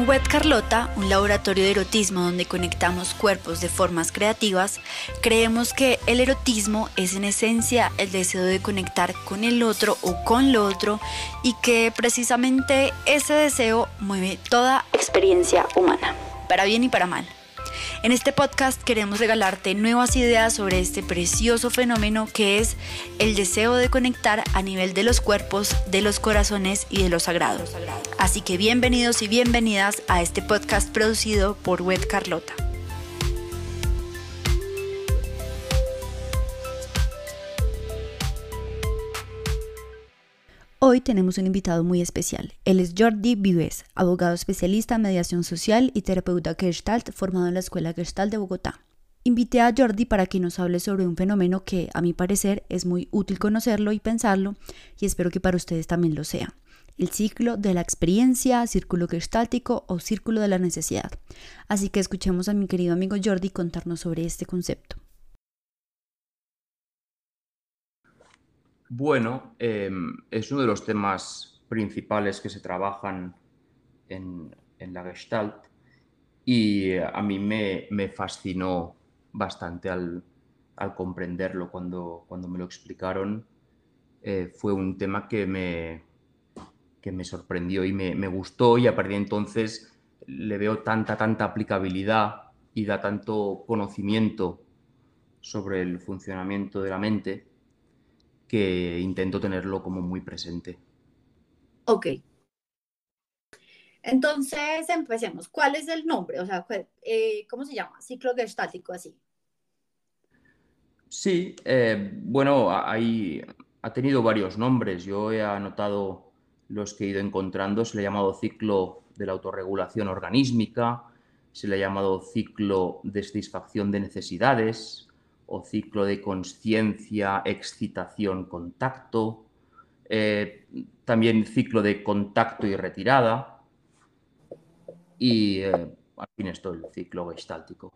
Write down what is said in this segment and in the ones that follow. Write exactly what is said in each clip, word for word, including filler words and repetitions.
Wet Carlota, un laboratorio de erotismo donde conectamos cuerpos de formas creativas, creemos que el erotismo es en esencia el deseo de conectar con el otro o con lo otro y que precisamente ese deseo mueve toda experiencia humana, para bien y para mal. En este podcast queremos regalarte nuevas ideas sobre este precioso fenómeno que es el deseo de conectar a nivel de los cuerpos, de los corazones y de lo sagrado. Así que bienvenidos y bienvenidas a este podcast producido por Wet Carlota. Hoy tenemos un invitado muy especial. Él es Jordi Vives, abogado especialista en mediación social y terapeuta Gestalt formado en la Escuela Gestalt de Bogotá. Invité a Jordi para que nos hable sobre un fenómeno que, a mi parecer, es muy útil conocerlo y pensarlo, y espero que para ustedes también lo sea. El ciclo de la experiencia, círculo gestáltico o círculo de la necesidad. Así que escuchemos a mi querido amigo Jordi contarnos sobre este concepto. Bueno, eh, es uno de los temas principales que se trabajan en, en la Gestalt y a mí me, me fascinó bastante al, al comprenderlo cuando, cuando me lo explicaron. Eh, fue un tema que me, que me sorprendió y me, me gustó, y a partir de entonces le veo tanta, tanta aplicabilidad y da tanto conocimiento sobre el funcionamiento de la mente que intento tenerlo como muy presente. Ok. Entonces, empecemos. ¿Cuál es el nombre? O sea, eh, ¿cómo se llama? Ciclo gestáltico, así. Sí, eh, bueno, hay, ha tenido varios nombres. Yo he anotado los que he ido encontrando. Se le ha llamado ciclo de la autorregulación organísmica, se le ha llamado ciclo de satisfacción de necesidades o ciclo de consciencia, excitación, contacto. Eh, también ciclo de contacto y retirada. Y eh, al fin esto, el ciclo gestáltico.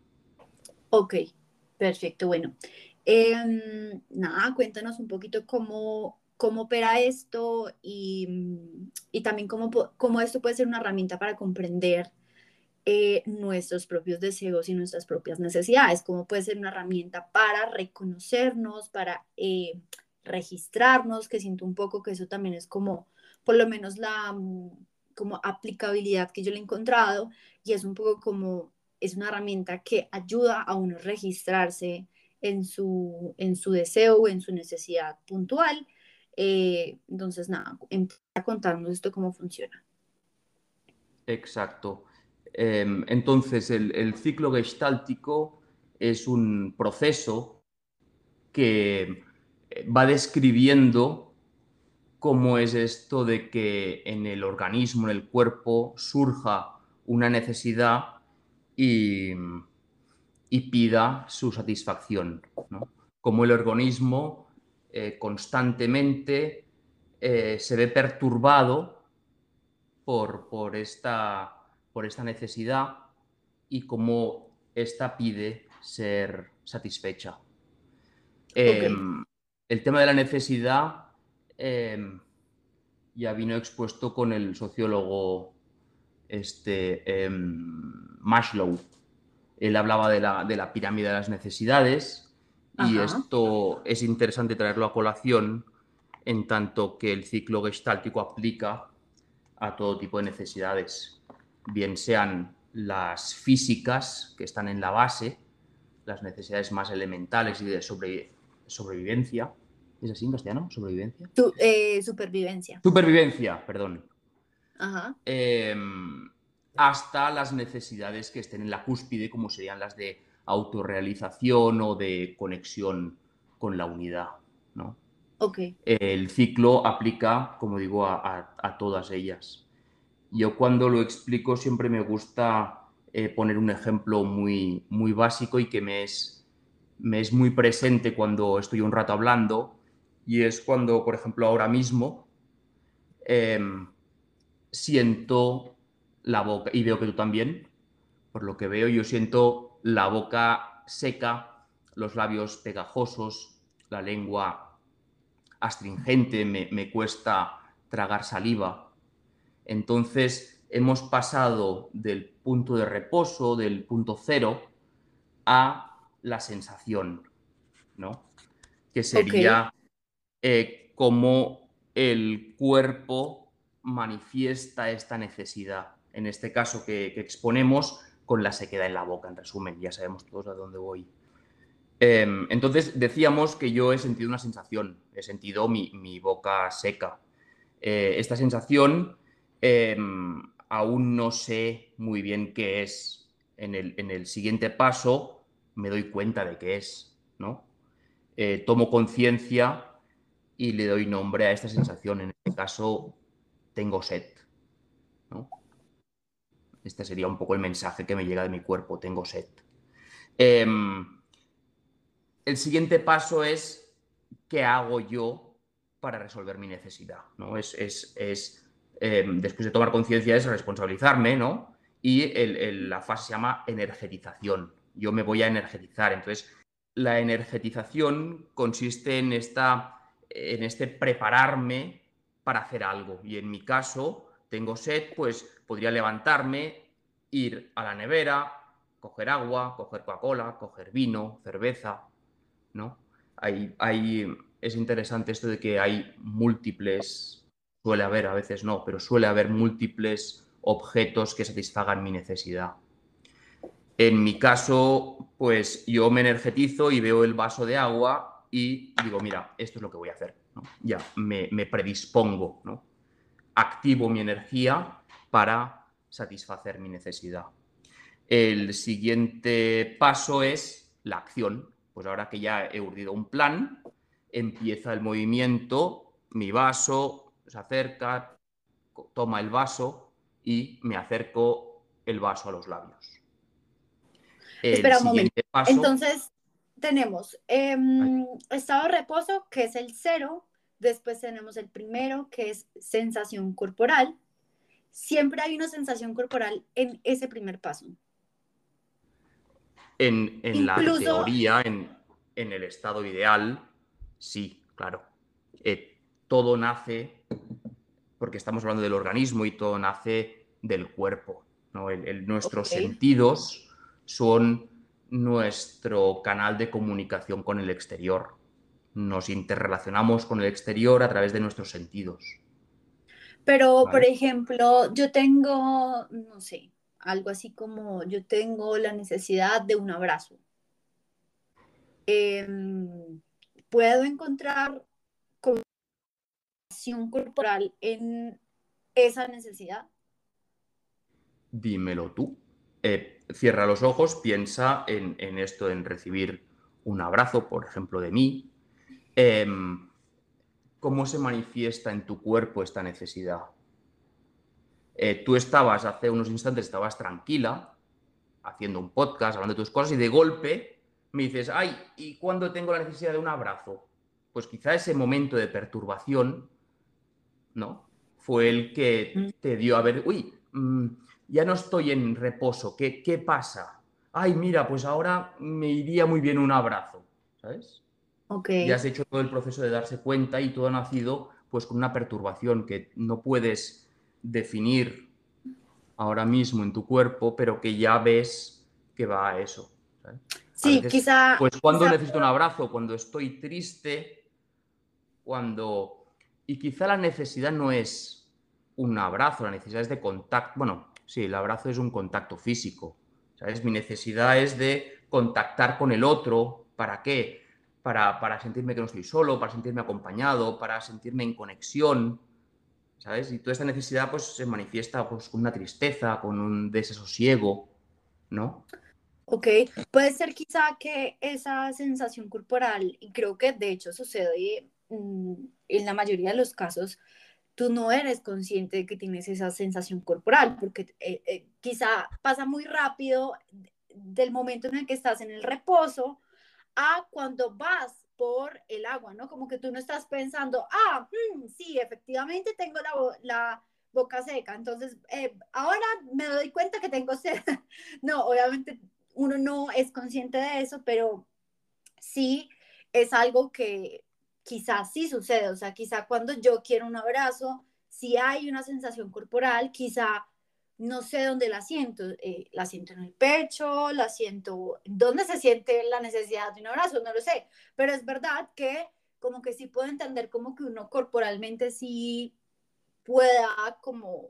Ok, perfecto. Bueno, eh, nada, cuéntanos un poquito cómo, cómo opera esto y, y también cómo, cómo esto puede ser una herramienta para comprender eh, nuestros propios deseos y nuestras propias necesidades, cómo puede ser una herramienta para reconocernos, para eh, registrarnos, que siento un poco que eso también es como, por lo menos la como aplicabilidad que yo le he encontrado, y es un poco como, es una herramienta que ayuda a uno registrarse en su, en su deseo o en su necesidad puntual. Eh, entonces, nada, empieza a contarnos esto cómo funciona. Exacto. Eh, entonces, el, el ciclo gestáltico es un proceso que va describiendo cómo es esto de que en el organismo, en el cuerpo, surja una necesidad y, y pida su satisfacción, ¿no? Cómo el organismo eh, constantemente eh, se ve perturbado por, por, esta, por esta necesidad y cómo ésta pide ser satisfecha. Eh, Ok. el tema de la necesidad eh, ya vino expuesto con el sociólogo este, eh, Maslow. Él hablaba de la, de la pirámide de las necesidades, y Ajá. esto es interesante traerlo a colación en tanto que el ciclo gestáltico aplica a todo tipo de necesidades, bien sean las físicas, que están en la base, las necesidades más elementales y de sobre, sobrevivencia. ¿Es así en castellano? ¿Sobrevivencia? Tu, eh, supervivencia. Supervivencia, perdón. Ajá. Eh, hasta las necesidades que estén en la cúspide, como serían las de autorrealización o de conexión con la unidad, ¿no? Ok. El ciclo aplica, como digo, a, a, a todas ellas. Yo cuando lo explico siempre me gusta eh, poner un ejemplo muy, muy básico y que me es, me es muy presente cuando estoy un rato hablando, y es cuando, por ejemplo, ahora mismo eh, siento la boca, y veo que tú también, por lo que veo, yo siento la boca seca, los labios pegajosos, la lengua astringente, me, me cuesta tragar saliva. Entonces, hemos pasado del punto de reposo, del punto cero, a la sensación, ¿no? Que Ok, sería eh, cómo el cuerpo manifiesta esta necesidad. En este caso que, que exponemos con la sequedad en la boca, en resumen, ya sabemos todos a dónde voy. Eh, entonces decíamos que yo he sentido una sensación, he sentido mi, mi boca seca. Eh, esta sensación eh, aún no sé muy bien qué es. En el, en el siguiente paso me doy cuenta de qué es, ¿no? Eh, tomo conciencia y le doy nombre a esta sensación. En este caso, tengo sed, ¿no? Este sería un poco el mensaje que me llega de mi cuerpo, tengo sed. Eh, el siguiente paso es qué hago yo para resolver mi necesidad, ¿no? Es, es, es eh, después de tomar conciencia es responsabilizarme, ¿no? Y el, el, la fase se llama energetización. Yo me voy a energetizar. Entonces, la energetización consiste en, esta, en este prepararme para hacer algo. Y en mi caso, tengo sed, pues podría levantarme, ir a la nevera, coger agua, coger Coca-Cola, coger vino, cerveza, ¿no? Hay, hay, es interesante esto de que hay múltiples, suele haber, a veces no, pero suele haber múltiples objetos que satisfagan mi necesidad. En mi caso, pues yo me energetizo y veo el vaso de agua y digo, mira, esto es lo que voy a hacer, ¿no? Ya, me, me predispongo, ¿no? Activo mi energía para satisfacer mi necesidad. El siguiente paso es la acción. Pues ahora que ya he urdido un plan, empieza el movimiento, mi vaso se acerca, toma el vaso y me acerco el vaso a los labios. El espera un momento. siguiente paso... Entonces, tenemos eh, estado de reposo, que es el cero. Después tenemos el primero, que es sensación corporal. Siempre hay una sensación corporal en ese primer paso. En, en la Incluso, teoría, en, en, el estado ideal, sí, claro. Eh, todo nace, porque estamos hablando del organismo y todo nace del cuerpo, ¿no? El, el, nuestros okay. sentidos son nuestro canal de comunicación con el exterior. Nos interrelacionamos con el exterior a través de nuestros sentidos. Pero, por ¿Vale? ejemplo, yo tengo, no sé, algo así como yo tengo la necesidad de un abrazo. Eh, ¿Puedo encontrar comunicación corporal en esa necesidad? Dímelo tú. Eh, cierra los ojos, piensa en, en, esto, en recibir un abrazo, por ejemplo, de mí. Eh, ¿Cómo se manifiesta en tu cuerpo esta necesidad? Eh, tú estabas, hace unos instantes, estabas tranquila, haciendo un podcast, hablando de tus cosas, y de golpe me dices, ay, ¿y cuándo tengo la necesidad de un abrazo? Pues quizá ese momento de perturbación, ¿no? Fue el que te dio a ver, uy, mmm, ya no estoy en reposo, ¿qué, qué pasa? Ay, mira, pues ahora me iría muy bien un abrazo, ¿sabes? Ok. Ya has hecho todo el proceso de darse cuenta y todo ha nacido pues con una perturbación que no puedes definir ahora mismo en tu cuerpo, pero que ya ves que va a eso, ¿sabes? A Sí, veces, quizá, pues cuando quizá necesito un abrazo, cuando estoy triste, cuando... Y quizá la necesidad no es un abrazo, la necesidad es de contacto. Bueno, sí, el abrazo es un contacto físico, ¿sabes? Mi necesidad es de contactar con el otro. ¿Para qué? Para, para sentirme que no estoy solo, para sentirme acompañado, para sentirme en conexión, ¿sabes? Y toda esta necesidad pues se manifiesta pues, con una tristeza, con un desasosiego, ¿no? Ok, puede ser quizá que esa sensación corporal, y creo que de hecho sucede mm, en la mayoría de los casos, tú no eres consciente de que tienes esa sensación corporal, porque eh, eh, quizá pasa muy rápido del momento en el que estás en el reposo a cuando vas por el agua, ¿no? Como que tú no estás pensando, ah, hmm, sí, efectivamente tengo la, la boca seca, entonces eh, ahora me doy cuenta que tengo sed. No, obviamente uno no es consciente de eso, pero sí es algo que quizás sí sucede, o sea, quizá cuando yo quiero un abrazo, si hay una sensación corporal, quizá no sé dónde la siento, eh, la siento en el pecho, la siento, ¿dónde se siente la necesidad de un abrazo? No lo sé, pero es verdad que como que sí puedo entender como que uno corporalmente sí pueda como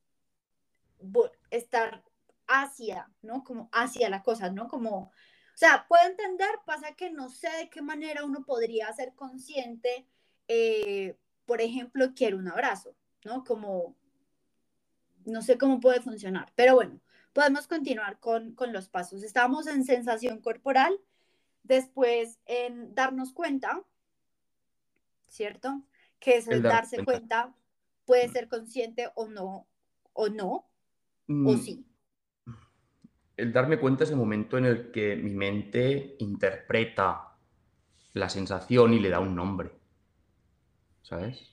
estar hacia, ¿no? Como hacia la cosa, ¿no? Como, o sea, puedo entender, pasa que no sé de qué manera uno podría ser consciente, eh, por ejemplo, quiero un abrazo, ¿no? Como, no sé cómo puede funcionar, pero bueno, podemos continuar con, con los pasos. Estamos en sensación corporal, después en darnos cuenta, ¿cierto? Que es El el darme darse cuenta. cuenta, puede ser consciente o no, o no, o Mm, sí. El darme cuenta es el momento en el que mi mente interpreta la sensación y le da un nombre, ¿sabes?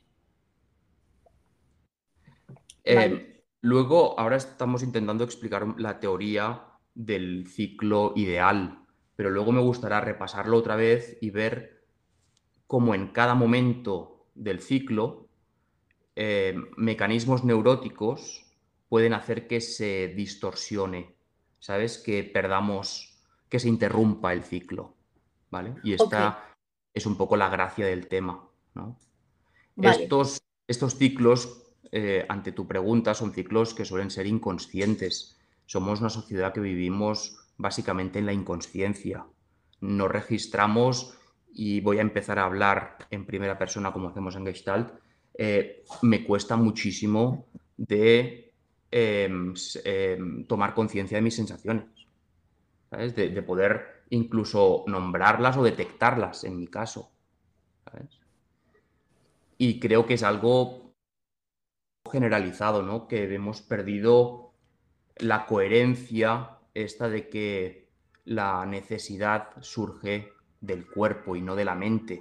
Vale. Eh, luego, ahora estamos intentando explicar la teoría del ciclo ideal, pero luego me gustaría repasarlo otra vez y ver cómo en cada momento del ciclo eh, mecanismos neuróticos pueden hacer que se distorsione, ¿sabes? Que perdamos, que se interrumpa el ciclo, ¿vale? Y Ok, esta es un poco la gracia del tema, ¿no? vale. Estos, estos ciclos, eh, ante tu pregunta, son ciclos que suelen ser inconscientes. Somos una sociedad que vivimos básicamente en la inconsciencia. No registramos, y voy a empezar a hablar en primera persona como hacemos en Gestalt, eh, me cuesta muchísimo de eh, eh, tomar conciencia de mis sensaciones, ¿sabes? De, de poder incluso nombrarlas o detectarlas, en mi caso, ¿sabes? Y creo que es algo generalizado, ¿no? Que hemos perdido la coherencia esta de que la necesidad surge del cuerpo y no de la mente.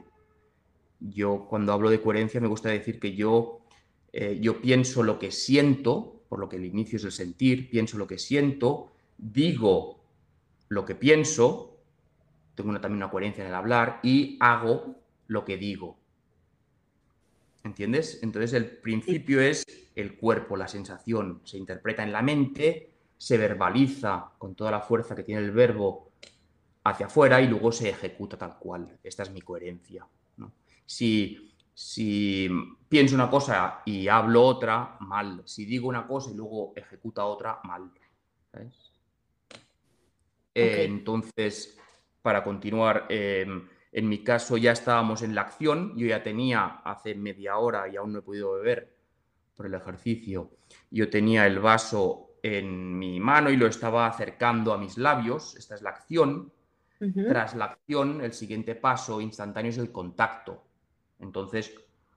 Yo cuando hablo de coherencia me gusta decir que yo, eh, yo pienso lo que siento, por lo que el inicio es el sentir, pienso lo que siento, digo lo que pienso, tengo una, también una coherencia en el hablar y hago lo que digo. ¿Entiendes? Entonces el Sí. principio es el cuerpo, la sensación, se interpreta en la mente, se verbaliza con toda la fuerza que tiene el verbo hacia afuera y luego se ejecuta tal cual. Esta es mi coherencia, ¿no? Si, si pienso una cosa y hablo otra, mal. Si digo una cosa y luego ejecuta otra, mal. ¿Sabes? Ok, Eh, entonces, para continuar, eh, en mi caso ya estábamos en la acción, yo ya tenía hace media hora y aún no he podido beber por el ejercicio, yo tenía el vaso en mi mano y lo estaba acercando a mis labios, esta es la acción. ujú, Tras la acción, el siguiente paso instantáneo es el contacto. Entonces,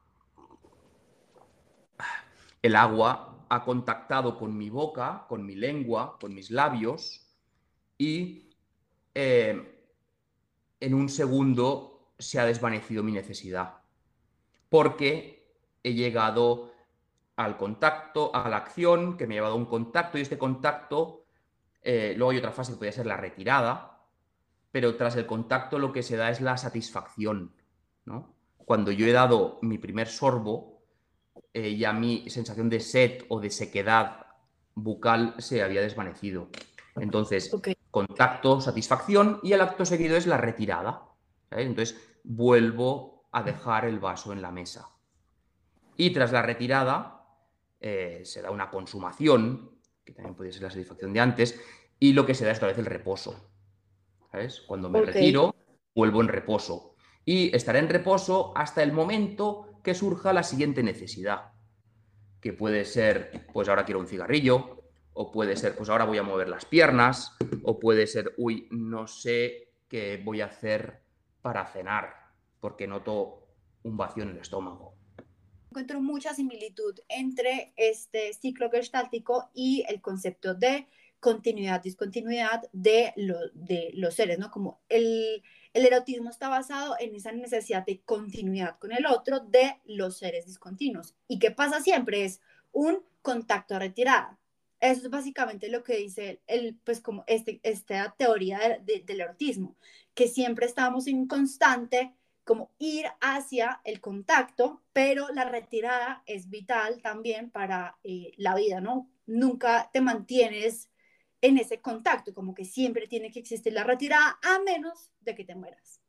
el agua ha contactado con mi boca, con mi lengua, con mis labios y eh, en un segundo se ha desvanecido mi necesidad, porque he llegado al contacto, a la acción, que me ha llevado a un contacto, y este contacto, eh, luego hay otra fase que podría ser la retirada, pero tras el contacto lo que se da es la satisfacción, ¿no? Cuando yo he dado mi primer sorbo, eh, ya mi sensación de sed o de sequedad bucal se había desvanecido. Entonces, ok, contacto, satisfacción y el acto seguido es la retirada, ¿sabes? Entonces, vuelvo a dejar el vaso en la mesa. Y tras la retirada, eh, se da una consumación, que también puede ser la satisfacción de antes, y lo que se da es otra vez el reposo. ¿Sabes? Cuando me ok, retiro, vuelvo en reposo. Y estaré en reposo hasta el momento que surja la siguiente necesidad, que puede ser, pues ahora quiero un cigarrillo, o puede ser, pues ahora voy a mover las piernas, o puede ser, uy, no sé qué voy a hacer para cenar, porque noto un vacío en el estómago. encuentro mucha similitud entre este ciclo gestáltico y el concepto de continuidad, discontinuidad de, lo, de los seres, ¿no? Como el, el erotismo está basado en esa necesidad de continuidad con el otro de los seres discontinuos. ¿Y qué pasa siempre? Es un contacto a retirada. Eso es básicamente lo que dice el, pues como este, esta teoría de, de, del erotismo, que siempre estamos en constante como ir hacia el contacto, pero la retirada es vital también para eh, la vida, ¿no? Nunca te mantienes en ese contacto, como que siempre tiene que existir la retirada a menos de que te mueras.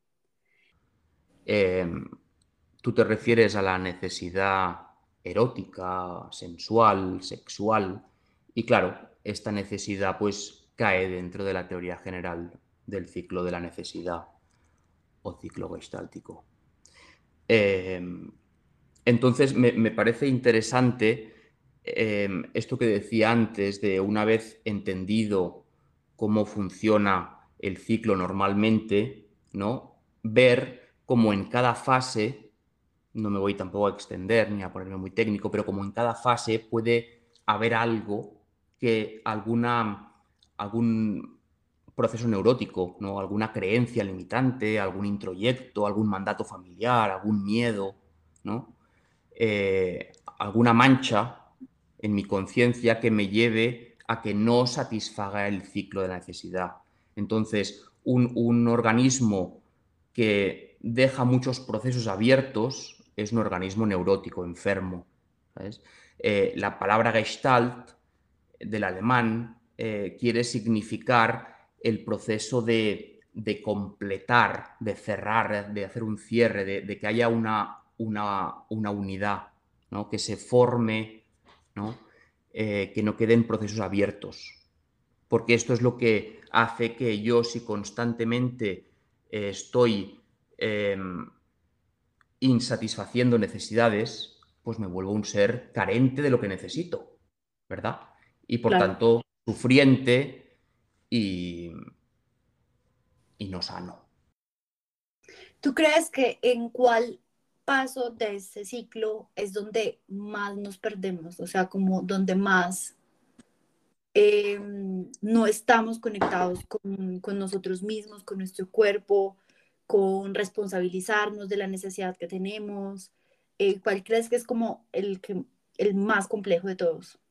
Eh, Tú te refieres a la necesidad erótica, sensual, sexual, y claro, esta necesidad pues cae dentro de la teoría general del ciclo de la necesidad o ciclo gestáltico. Eh, entonces me, me, parece interesante eh, esto que decía antes de una vez entendido cómo funciona el ciclo normalmente, ¿no? Ver cómo en cada fase, no me voy tampoco a extender ni a ponerme muy técnico, pero como en cada fase puede haber algo que alguna, algún proceso neurótico, ¿no? Alguna creencia limitante, algún introyecto, algún mandato familiar, algún miedo, ¿no? Eh, alguna mancha en mi conciencia que me lleve a que no satisfaga el ciclo de la necesidad. Entonces, un, un organismo que deja muchos procesos abiertos es un organismo neurótico, enfermo. ¿Sabes? Eh, la palabra Gestalt del alemán eh, quiere significar el proceso de, de, completar, de cerrar, de hacer un cierre, de, de que haya una, una, una unidad, ¿no? Que se forme, ¿no? Eh, que no queden procesos abiertos. Porque esto es lo que hace que yo, si constantemente eh, estoy eh, insatisfaciendo necesidades, pues me vuelvo un ser carente de lo que necesito, ¿verdad? Y por Claro. tanto, sufriente y, y no sano. ¿Tú crees que en cuál paso de este ciclo es donde más nos perdemos? O sea, como donde más eh, no estamos conectados con, con nosotros mismos, con nuestro cuerpo, con responsabilizarnos de la necesidad que tenemos. Eh, ¿cuál crees que es como el, que, el más complejo de todos?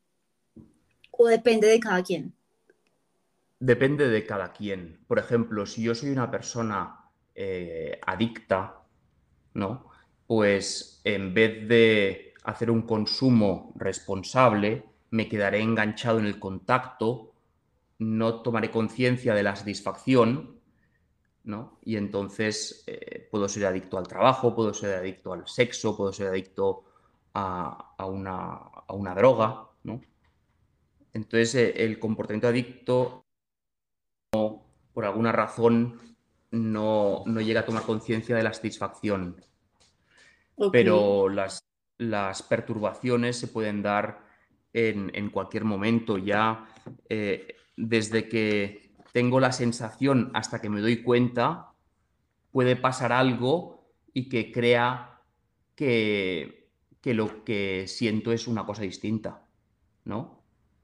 ¿O depende de cada quien? Depende de cada quien. Por ejemplo, si yo soy una persona eh, adicta, ¿no? Pues en vez de hacer un consumo responsable, me quedaré enganchado en el contacto, no tomaré conciencia de la satisfacción, ¿no? Y entonces eh, puedo ser adicto al trabajo, puedo ser adicto al sexo, puedo ser adicto a, a, una, a una, droga, ¿no? Entonces eh, el comportamiento adicto, no, por alguna razón, no, no llega a tomar conciencia de la satisfacción. Ok. Pero las, las perturbaciones se pueden dar en, en cualquier momento, ya eh, desde que tengo la sensación hasta que me doy cuenta, puede pasar algo y que crea que, que lo que siento es una cosa distinta, ¿no?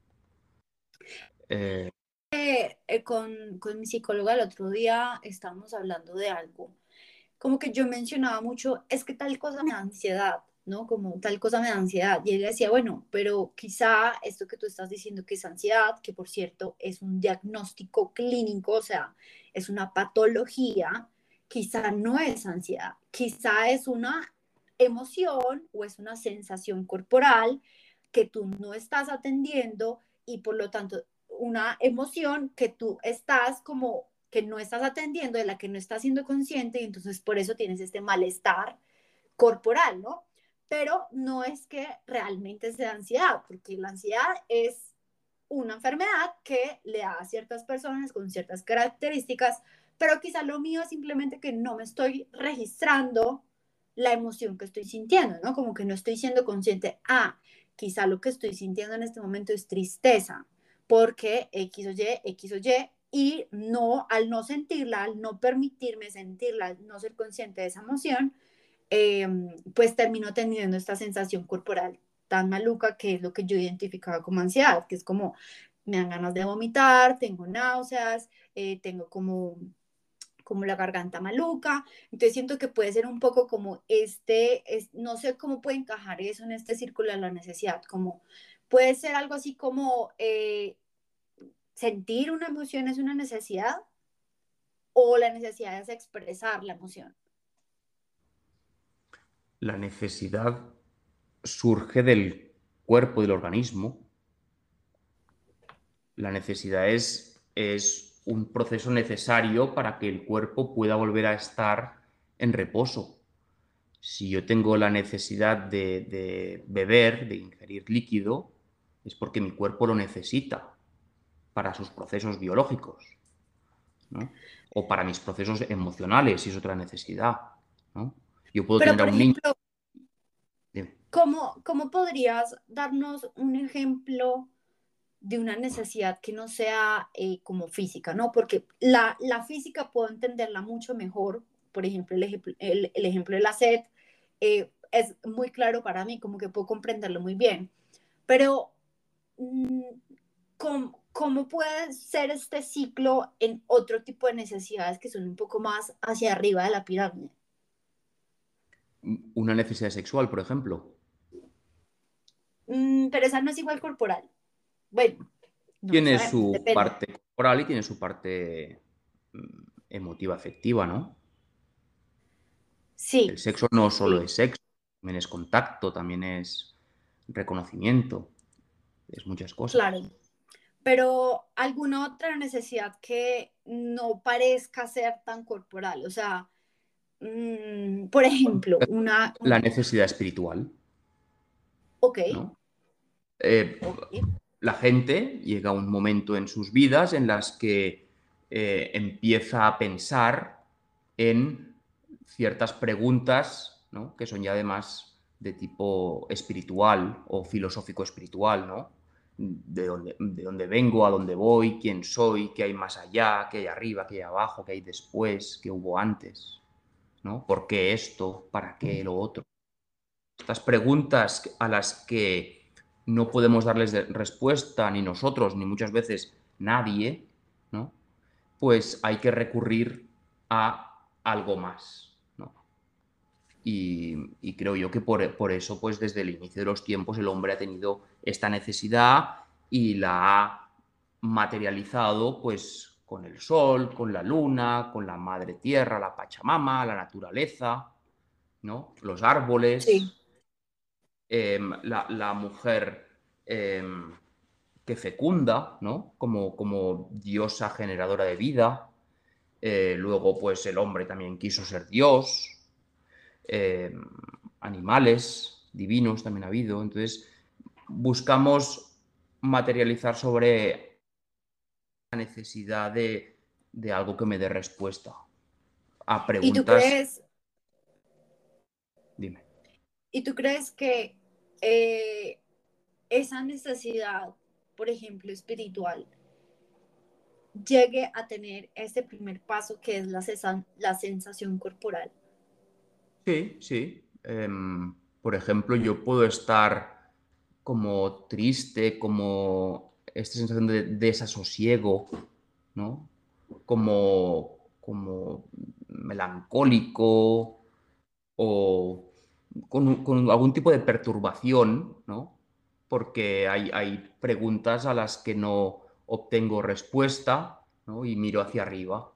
Eh, Eh, eh, con, con mi psicóloga el otro día estábamos hablando de algo, como que yo mencionaba mucho, es que tal cosa me da ansiedad, ¿no? Como tal cosa me da ansiedad. Y ella decía, bueno, pero quizá esto que tú estás diciendo que es ansiedad, que por cierto es un diagnóstico clínico, o sea, es una patología, quizá no es ansiedad, quizá es una emoción o es una sensación corporal que tú no estás atendiendo y por lo tanto una emoción que tú estás como que no estás atendiendo, de la que no estás siendo consciente y entonces por eso tienes este malestar corporal, ¿no? Pero no es que realmente sea ansiedad, porque la ansiedad es una enfermedad que le da a ciertas personas con ciertas características, pero quizá lo mío es simplemente que no me estoy registrando la emoción que estoy sintiendo, ¿no? Como que no estoy siendo consciente, ah, quizá lo que estoy sintiendo en este momento es tristeza, porque X o Y, X o Y, y no, al no sentirla, al no permitirme sentirla, al no ser consciente de esa emoción, eh, pues termino teniendo esta sensación corporal tan maluca que es lo que yo identificaba como ansiedad, que es como me dan ganas de vomitar, tengo náuseas, eh, tengo como como la garganta maluca, entonces siento que puede ser un poco como este, es, no sé cómo puede encajar eso en este círculo de la necesidad, como puede ser algo así como eh, sentir una emoción es una necesidad o la necesidad es expresar la emoción. La necesidad surge del cuerpo, del organismo. La necesidad es, es un proceso necesario para que el cuerpo pueda volver a estar en reposo. Si yo tengo la necesidad de, de beber, de ingerir líquido, es porque mi cuerpo lo necesita para sus procesos biológicos, ¿no? O para mis procesos emocionales, si es otra necesidad, ¿no? Yo puedo Pero, tener a por un niño... ejemplo, Dime. ¿cómo, cómo podrías darnos un ejemplo de una necesidad que no sea eh, como física, ¿no? Porque la, la física puedo entenderla mucho mejor. Por ejemplo, el, ejemplo, el, el ejemplo de la sed eh, es muy claro para mí, como que puedo comprenderlo muy bien. Pero, mm, ¿cómo, ¿cómo puede ser este ciclo en otro tipo de necesidades que son un poco más hacia arriba de la pirámide? Una necesidad sexual, por ejemplo. Mm, pero esa no es igual corporal. Bueno, no lo Tiene sabemos, su depende. parte corporal y tiene su parte mm, emotiva, afectiva, ¿no? El Sí, sexo no solo sí, es sexo, también es contacto, también es reconocimiento, es muchas cosas. claro. Pero alguna otra necesidad que no parezca ser tan corporal, o sea, mmm, por ejemplo, una, La un, necesidad espiritual, ok, ¿no? Eh, ok, la gente llega a un momento en sus vidas en las que eh, empieza a pensar en ciertas preguntas, ¿no? Que son ya además de tipo espiritual o filosófico espiritual, ¿no? De dónde, de dónde vengo, a dónde voy, quién soy, qué hay más allá, qué hay arriba, qué hay abajo, qué hay después, qué hubo antes, ¿no? ¿Por qué esto? ¿Para qué lo otro? Estas preguntas a las que no podemos darles respuesta ni nosotros, ni muchas veces nadie, ¿no? Pues hay que recurrir a algo más, ¿no? Y, y creo yo que por, por, eso, pues desde el inicio de los tiempos, el hombre ha tenido esta necesidad y la ha materializado, pues, con el sol, con la luna, con la madre tierra, la Pachamama, la naturaleza, ¿no? Los sí, árboles, eh, la, la, mujer eh, que fecunda, ¿no? Como, como diosa generadora de vida. Eh, luego, pues el hombre también quiso ser Dios. Eh, animales divinos también ha habido. Entonces, buscamos materializar sobre la necesidad de, de algo que me dé respuesta a ¿Y tú preguntas. crees, Dime. y tú crees que eh, esa necesidad, por ejemplo, espiritual, llegue a tener ese primer paso que es la, cesa- la sensación corporal? Sí, sí. Eh, por ejemplo, yo puedo estar como triste, como esta sensación de desasosiego, ¿no? Como, como melancólico o con, con algún tipo de perturbación, ¿no? Porque hay, hay preguntas a las que no obtengo respuesta, ¿no? Y miro hacia arriba.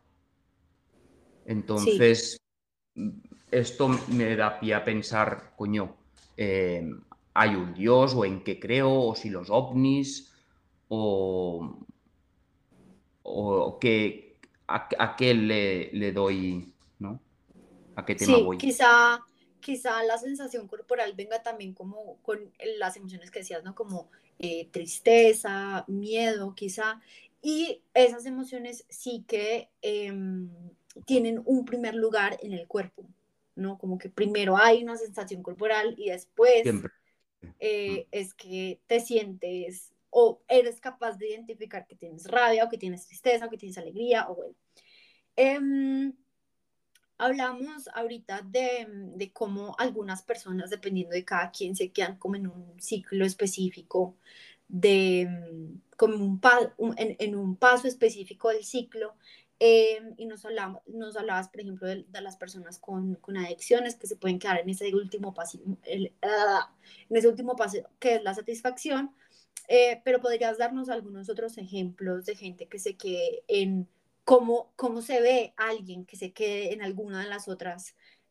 Sí. Entonces, esto me da pie a pensar, coño, eh, ¿hay un Dios o en qué creo? ¿O si los ovnis? ¿O, o qué, a, a qué le, le doy, ¿no? ¿A qué tema Sí, voy? quizá, quizá la sensación corporal venga también como con las emociones que decías, ¿no? Como eh, tristeza, miedo, quizá. Y esas emociones sí que em, tienen un primer lugar en el cuerpo, ¿no? Como que primero hay una sensación corporal y después Siempre. eh, es que te sientes o eres capaz de identificar que tienes rabia o que tienes tristeza o que tienes alegría o bueno. Em, Hablamos ahorita de, de cómo algunas personas, dependiendo de cada quien, se quedan como en un ciclo específico, de, como un pa- un- en, en un paso específico del ciclo. Eh, y nos, hablamos, nos hablabas, por ejemplo, de, de las personas con, con adicciones que se pueden quedar en ese último paso, el, ah, en ese último paso que es la satisfacción. Eh, pero podrías darnos algunos otros ejemplos de gente que se quede en cómo, cómo se ve alguien que se quede en alguna de las otras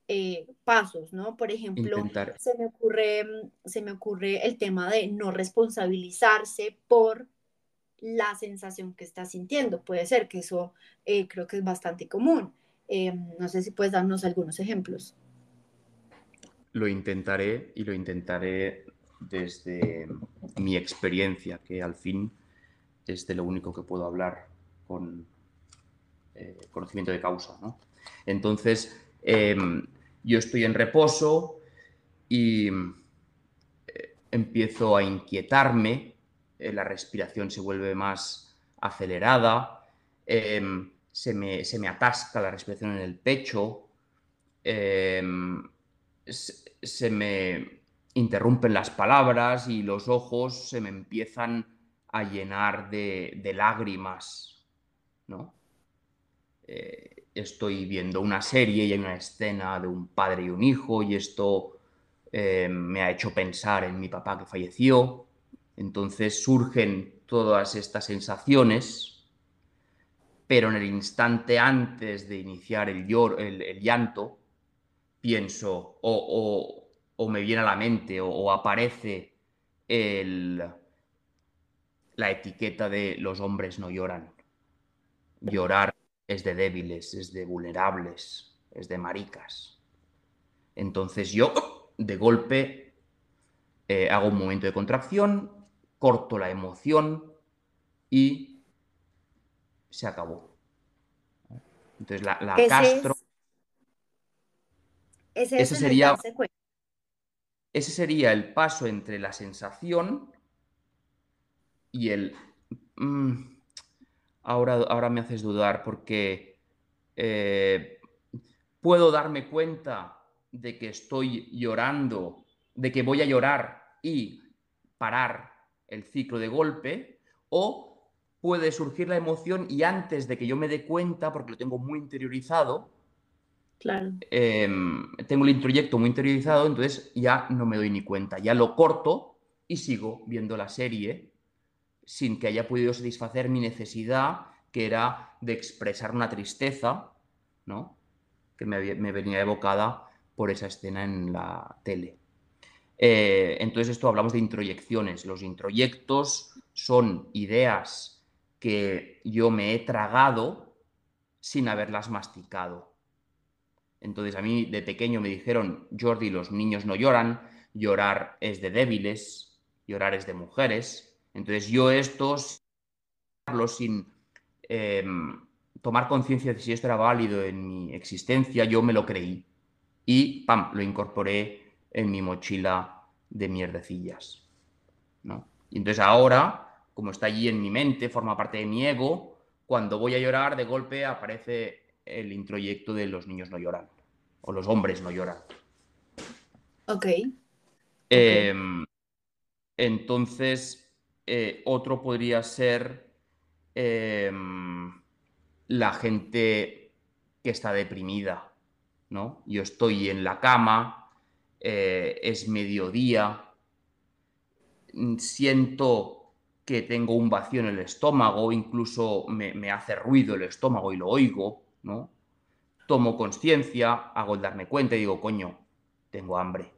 eh, pasos, ¿no? Por ejemplo, Intentar. se me ocurre, se me ocurre el tema de no responsabilizarse por la sensación que está sintiendo. Puede ser que eso eh, creo que es bastante común. Eh, no sé si puedes darnos algunos ejemplos. Lo intentaré y lo intentaré desde mi experiencia, que al fin es de lo único que puedo hablar con eh, conocimiento de causa, ¿no? Entonces, eh, yo estoy en reposo y eh, empiezo a inquietarme, eh, la respiración se vuelve más acelerada, eh, se, me, se me atasca la respiración en el pecho, eh, se, se me interrumpen las palabras y los ojos se me empiezan a llenar de, de lágrimas, ¿no? Eh, estoy viendo una serie y hay una escena de un padre y un hijo y esto eh, me ha hecho pensar en mi papá que falleció. Entonces surgen todas estas sensaciones, pero en el instante antes de iniciar el, llor, el, el llanto, pienso o, o, o, me viene a la mente o, o aparece el, la etiqueta de los hombres no lloran. Llorar es de débiles, es de vulnerables, es de maricas. Entonces yo, de golpe, eh, hago un momento de contracción, corto la emoción y se acabó. Entonces la, la Ese castro. es, ese es Ese en el sería, darse cuenta. ese sería el paso entre la sensación y el... Mmm, ahora, ahora me haces dudar porque eh, puedo darme cuenta de que estoy llorando, de que voy a llorar y parar el ciclo de golpe, o puede surgir la emoción y antes de que yo me dé cuenta, porque lo tengo muy interiorizado, Claro. eh, tengo el introyecto muy interiorizado, entonces ya no me doy ni cuenta, ya lo corto y sigo viendo la serie sin que haya podido satisfacer mi necesidad, que era de expresar una tristeza, ¿no? Que me, me venía evocada por esa escena en la tele. Eh, entonces esto hablamos de introyecciones. Los introyectos son ideas que yo me he tragado sin haberlas masticado. Entonces a mí de pequeño me dijeron, Jordi, los niños no lloran, llorar es de débiles, llorar es de mujeres. Entonces yo estos sin eh, tomar conciencia de si esto era válido en mi existencia, yo me lo creí y ¡pam!, lo incorporé en mi mochila de mierdecillas, ¿no? Y entonces ahora, como está allí en mi mente, forma parte de mi ego, cuando voy a llorar, de golpe aparece el introyecto de los niños no lloran o los hombres no lloran. Ok. Ok. Eh, entonces, eh, otro podría ser eh, la gente que está deprimida, ¿no? Yo estoy en la cama, eh, es mediodía, siento que tengo un vacío en el estómago, incluso me, me hace ruido el estómago y lo oigo, ¿no? Tomo conciencia, hago el darme cuenta y digo, coño, tengo hambre.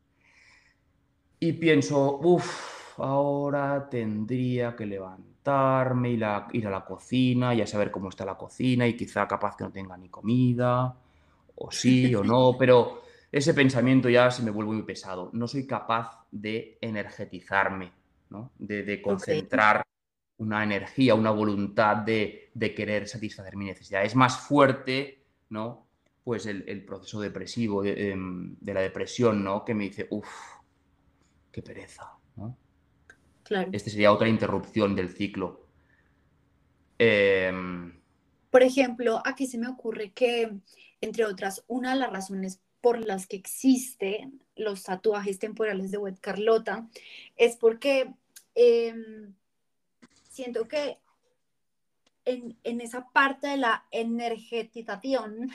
Y pienso, uff, ahora tendría que levantarme, ir a, ir a la cocina y a saber cómo está la cocina y quizá capaz que no tenga ni comida, o sí o no, pero ese pensamiento ya se me vuelve muy pesado. No soy capaz de energetizarme, ¿no? De, de Ok. concentrar una energía, una voluntad de, de querer satisfacer mi necesidad. Es más fuerte, ¿no? Pues el, el proceso depresivo, de, de la depresión, ¿no? Que me dice, uff, qué pereza, ¿no? Claro. Este sería otra interrupción del ciclo. Eh, Por ejemplo, aquí se me ocurre que, entre otras, una de las razones por las que existen los tatuajes temporales de Wet Carlota es porque eh, siento que en, en, esa parte de la energetización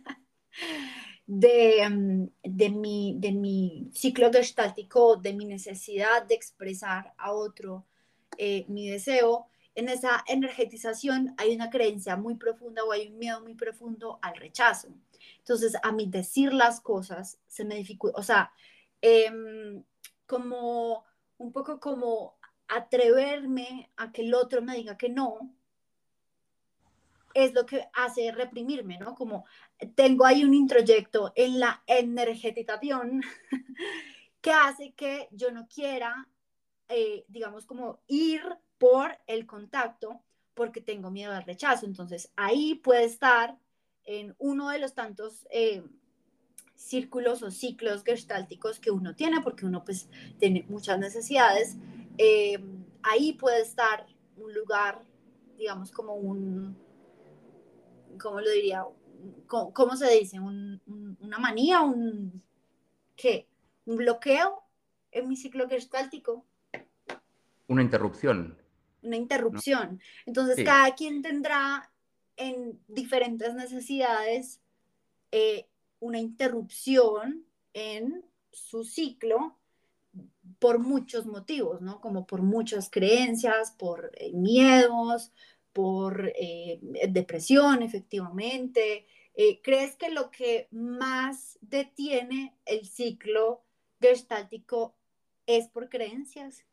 de, de, mi, de mi ciclo gestáltico, de mi necesidad de expresar a otro eh, mi deseo, en esa energetización hay una creencia muy profunda o hay un miedo muy profundo al rechazo. Entonces, a mí decir las cosas se me dificulta, o sea, eh, como un poco como atreverme a que el otro me diga que no, es lo que hace reprimirme, ¿no? Como tengo ahí un introyecto en la energetización que hace que yo no quiera, eh, digamos, como ir por el contacto porque tengo miedo al rechazo. Entonces, ahí puede estar en uno de los tantos eh, círculos o ciclos gestálticos que uno tiene, porque uno pues tiene muchas necesidades. Eh, ahí puede estar un lugar, digamos, como un, ¿cómo lo diría? ¿Cómo, cómo se dice? Un, un, una manía, un, ¿qué? Un bloqueo en mi ciclo gestáltico, Una interrupción, una ¿no? interrupción. Entonces, Sí. cada quien tendrá en diferentes necesidades eh, una interrupción en su ciclo por muchos motivos, ¿no? Como por muchas creencias, por eh, miedos, por eh, depresión, efectivamente. Eh, ¿Crees que lo que más detiene el ciclo gestáltico es por creencias?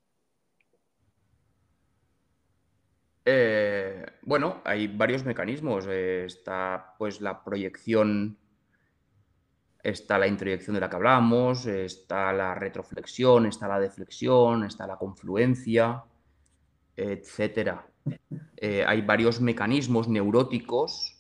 Eh, bueno, hay varios mecanismos. Eh, está pues la proyección, está la introyección de la que hablamos, está la retroflexión, está la deflexión, está la confluencia, etcétera. Eh, hay varios mecanismos neuróticos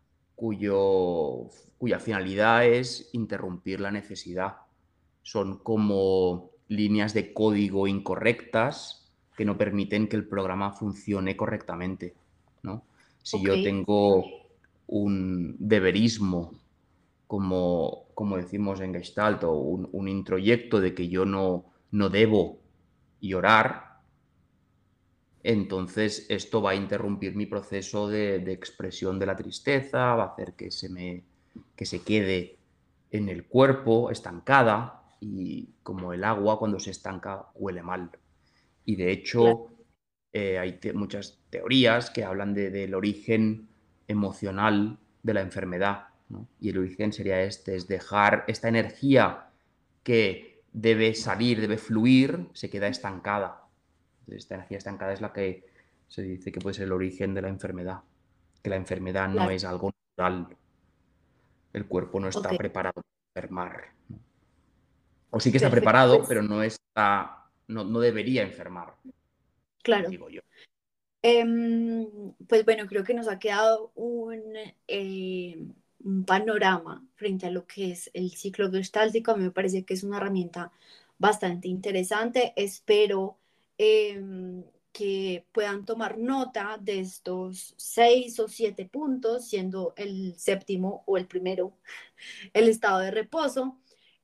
cuyo, cuya finalidad es interrumpir la necesidad. Son como líneas de código incorrectas que no permiten que el programa funcione correctamente, ¿no? Si Ok, yo tengo un deberismo, como, como decimos en Gestalt, o un, un introyecto de que yo no, no debo llorar, entonces esto va a interrumpir mi proceso de, de expresión de la tristeza, va a hacer que se, me, que se quede en el cuerpo estancada, y como el agua cuando se estanca huele mal. Y de claro. hecho eh, hay te muchas teorías que hablan de, del origen emocional de la enfermedad, ¿no? Y el origen sería este, es dejar esta energía que debe salir, debe fluir, se queda estancada. Entonces, esta energía estancada es la que se dice que puede ser el origen de la enfermedad, que la enfermedad no Claro. es algo natural, el cuerpo no Ok, está preparado para enfermar, ¿no? O sí que está perfecto. preparado, pero Pues, no está, no, no debería enfermar, claro. digo yo. Em, pues bueno, creo que nos ha quedado un, eh, un panorama frente a lo que es el ciclo gestáltico. A mí me parece que es una herramienta bastante interesante. Espero em, que puedan tomar nota de estos seis o siete puntos, siendo el séptimo o el primero el estado de reposo.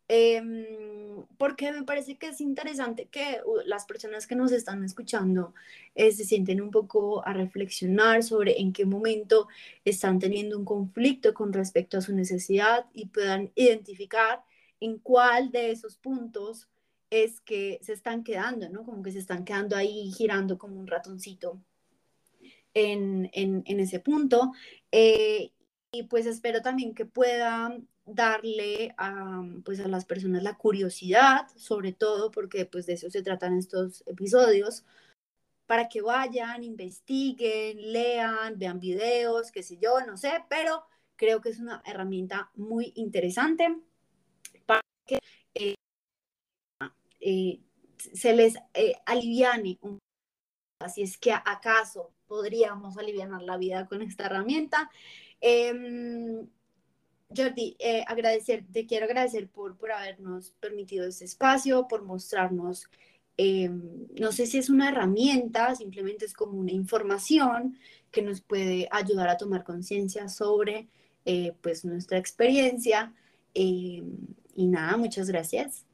Eh, porque me parece que es interesante que uh, las personas que nos están escuchando eh, se sienten un poco a reflexionar sobre en qué momento están teniendo un conflicto con respecto a su necesidad y puedan identificar en cuál de esos puntos es que se están quedando, ¿no? Como que se están quedando ahí girando como un ratoncito en, en, en ese punto. Eh, y pues espero también que pueda darle a, pues a las personas la curiosidad, sobre todo porque pues de eso se tratan estos episodios, para que vayan, investiguen, lean, vean videos, qué sé yo, no sé, pero creo que es una herramienta muy interesante para que eh, eh, se les eh, aliviane un Así es que acaso podríamos aliviar la vida con esta herramienta. Eh, Jordi, eh, agradecer, te quiero agradecer por, por habernos permitido este espacio, por mostrarnos, eh, no sé si es una herramienta, simplemente es como una información que nos puede ayudar a tomar conciencia sobre eh, pues nuestra experiencia. Eh, y nada, muchas gracias.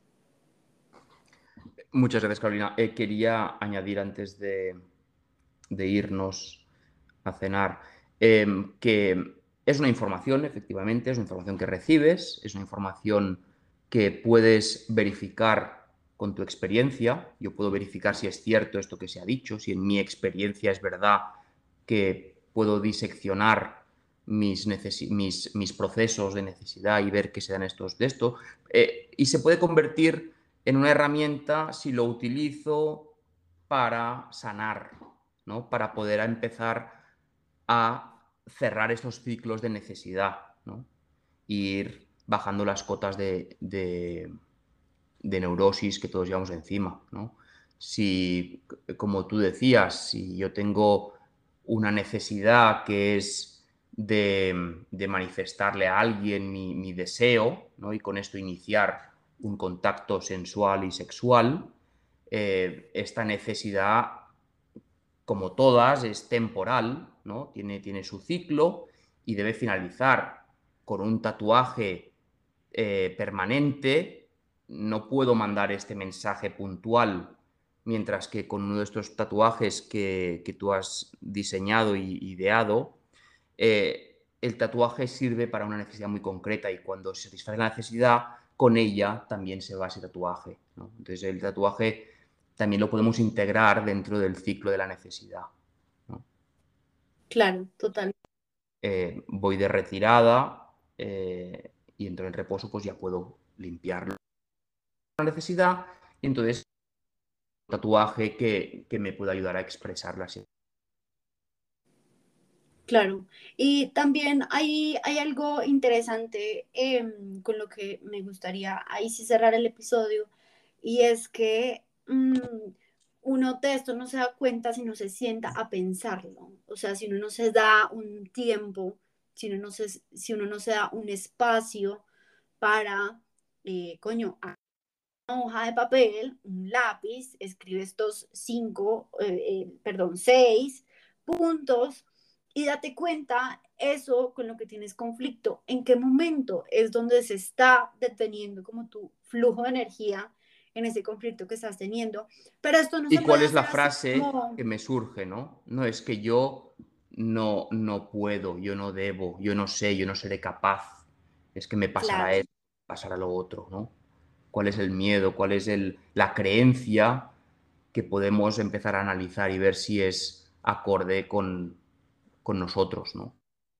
Muchas gracias, Carolina. Eh, quería añadir antes de, de irnos a cenar, eh, que es una información, efectivamente, es una información que recibes, es una información que puedes verificar con tu experiencia. Yo puedo verificar si es cierto esto que se ha dicho, si en mi experiencia es verdad, que puedo diseccionar mis, mis, mis procesos de necesidad y ver qué se dan estos de esto. Eh, y se puede convertir en una herramienta si lo utilizo para sanar, ¿no? Para poder empezar a cerrar estos ciclos de necesidad, ¿no? Y ir bajando las cotas de, de, de neurosis que todos llevamos encima, ¿no? Si, como tú decías, si yo tengo una necesidad que es de, de manifestarle a alguien mi, mi deseo, ¿no? Y con esto iniciar un contacto sensual y sexual, eh, esta necesidad, como todas, es temporal, ¿no? Tiene, tiene su ciclo y debe finalizar con un tatuaje eh, permanente. No puedo mandar este mensaje puntual, mientras que con uno de estos tatuajes que, que tú has diseñado y ideado, eh, el tatuaje sirve para una necesidad muy concreta y cuando se satisface la necesidad, con ella también se va ese tatuaje, ¿no? Entonces el tatuaje también lo podemos integrar dentro del ciclo de la necesidad, ¿no? Claro, total. Eh, voy de retirada eh, y entro en reposo, pues ya puedo limpiarlo la necesidad y entonces un tatuaje que, que me pueda ayudar a expresarla así. Claro, y también hay, hay algo interesante eh, con lo que me gustaría ahí sí cerrar el episodio, y es que mmm, uno de esto no se da cuenta si no se sienta a pensarlo, o sea, si uno no se da un tiempo, si uno no se, si uno no se da un espacio para, eh, coño, una hoja de papel, un lápiz, escribe estos cinco, eh, eh, perdón, seis puntos y date cuenta eso con lo que tienes conflicto, en qué momento es donde se está deteniendo como tu flujo de energía en ese conflicto que estás teniendo. Pero esto no ¿Y se cuál puede es la hacer así frase como... que me surge, no? No es que yo no, no puedo, yo no debo, yo no sé, yo no seré capaz. Es que me pasará Claro, esto, pasará lo otro, ¿no? ¿Cuál es el miedo? ¿Cuál es el, la creencia que podemos empezar a analizar y ver si es acorde con, con nosotros, ¿no?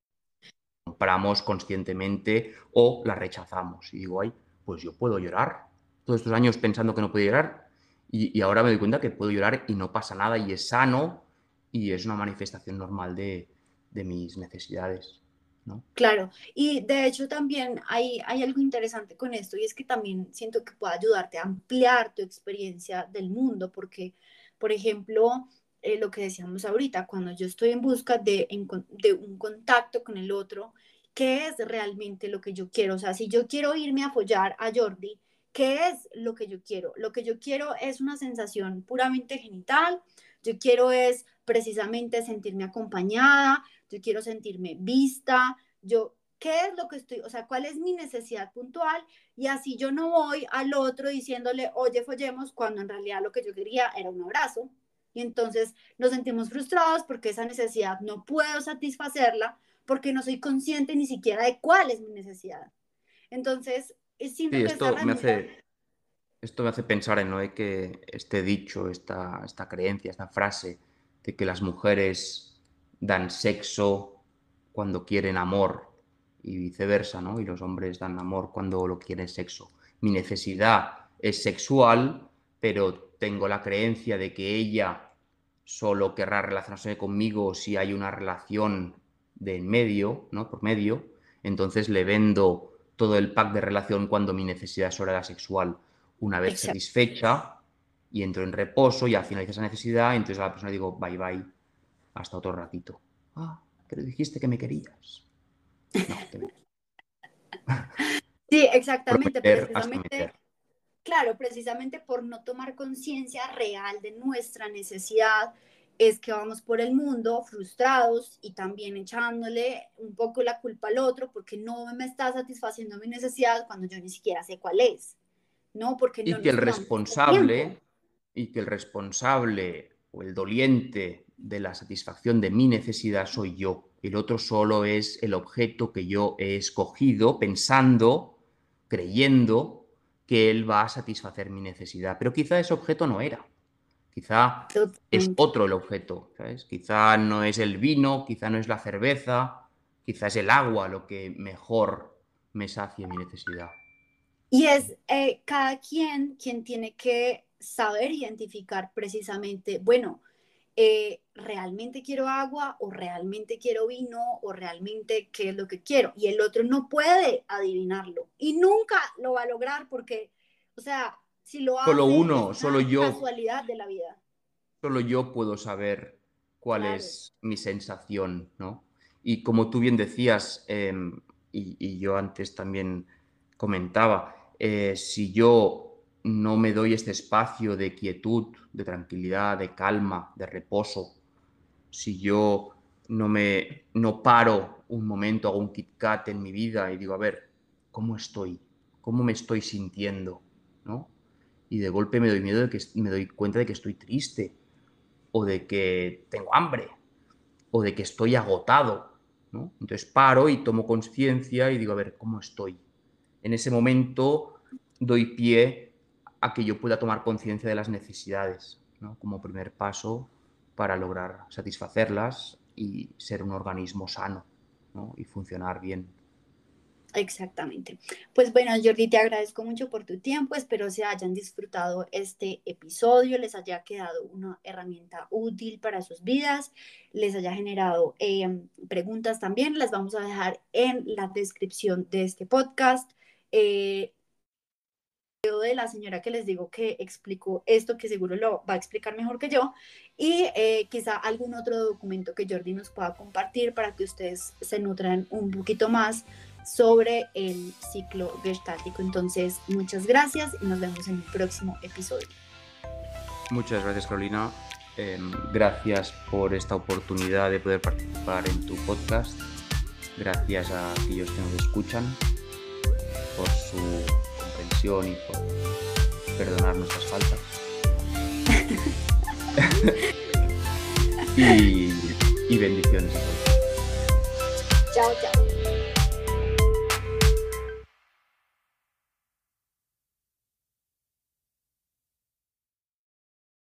Compramos conscientemente o la rechazamos. Y digo, ay, pues yo puedo llorar. Todos estos años pensando que no puedo llorar y, y ahora me doy cuenta que puedo llorar y no pasa nada y es sano y es una manifestación normal de, de mis necesidades, ¿no? claro. Y de hecho también hay, hay algo interesante con esto y es que también siento que puede ayudarte a ampliar tu experiencia del mundo porque, por ejemplo, eh, lo que decíamos ahorita, cuando yo estoy en busca de, en, de un contacto con el otro, ¿qué es realmente lo que yo quiero? O sea, si yo quiero irme a apoyar a Jordi, ¿qué es lo que yo quiero? Lo que yo quiero es una sensación puramente genital, yo quiero es precisamente sentirme acompañada, yo quiero sentirme vista, yo, ¿qué es lo que estoy, o sea, cuál es mi necesidad puntual? Y así yo no voy al otro diciéndole, oye, follemos, cuando en realidad lo que yo quería era un abrazo. Y entonces nos sentimos frustrados porque esa necesidad no puedo satisfacerla porque no soy consciente ni siquiera de cuál es mi necesidad. Entonces, siento Sí, que esta esto me herramienta, hace, esto me hace pensar en, ¿no?, de que este dicho, esta, esta creencia, esta frase de que las mujeres dan sexo cuando quieren amor y viceversa, ¿no? Y los hombres dan amor cuando lo quieren sexo. Mi necesidad es sexual, pero tengo la creencia de que ella solo querrá relacionarse conmigo si hay una relación de en medio, ¿no? Por medio. Entonces le vendo todo el pack de relación cuando mi necesidad es la sexual. Una vez exacto. satisfecha y entro en reposo, ya finaliza esa necesidad, entonces a la persona digo bye bye, hasta otro ratito. Ah, pero dijiste que me querías. No, te voy Sí, a exactamente, prometer hasta precisamente, meter. claro, precisamente por no tomar conciencia real de nuestra necesidad, es que vamos por el mundo frustrados y también echándole un poco la culpa al otro porque no me está satisfaciendo mi necesidad cuando yo ni siquiera sé cuál es, ¿no? Porque no Y que nos el tomamos el tiempo. responsable, y que el responsable o el doliente de la satisfacción de mi necesidad soy yo. El otro solo es el objeto que yo he escogido pensando, creyendo que él va a satisfacer mi necesidad. Pero quizá ese objeto no era. Quizá es Totalmente. otro el objeto, ¿sabes? Quizá no es el vino, quizá no es la cerveza, quizás es el agua lo que mejor me sacie mi necesidad. Y es eh, cada quien quien tiene que saber identificar precisamente, bueno, eh, ¿realmente quiero agua o realmente quiero vino o realmente qué es lo que quiero? Y el otro no puede adivinarlo y nunca lo va a lograr porque, o sea, si lo Solo hace uno, es solo una yo, casualidad de la vida. solo yo puedo saber cuál Claro. es mi sensación, ¿no? Y como tú bien decías, eh, y, y yo antes también comentaba, eh, si yo no me doy este espacio de quietud, de tranquilidad, de calma, de reposo, si yo no me no paro un momento, hago un Kit Kat en mi vida y digo, a ver, ¿cómo estoy? ¿Cómo me estoy sintiendo? ¿No? Y de golpe me doy miedo de que me doy cuenta de que estoy triste, o de que tengo hambre, o de que estoy agotado, ¿no? Entonces paro y tomo conciencia y digo, a ver, ¿cómo estoy? En ese momento doy pie a que yo pueda tomar conciencia de las necesidades, ¿no? Como primer paso para lograr satisfacerlas y ser un organismo sano, ¿no? Y funcionar bien. Exactamente. Pues bueno, Jordi, te agradezco mucho por tu tiempo. Espero se hayan disfrutado este episodio, les haya quedado una herramienta útil para sus vidas, les haya generado eh, preguntas también. Las vamos a dejar en la descripción de este podcast. Eh, de la señora que les digo que explicó esto, que seguro lo va a explicar mejor que yo, y eh, quizá algún otro documento que Jordi nos pueda compartir para que ustedes se nutran un poquito más sobre el ciclo gestáltico. Entonces, muchas gracias y nos vemos en el próximo episodio. Muchas gracias, Carolina. Eh, gracias por esta oportunidad de poder participar en tu podcast. Gracias a aquellos que nos escuchan por su comprensión y por perdonar nuestras faltas. y, y bendiciones a todos. Chao, chao.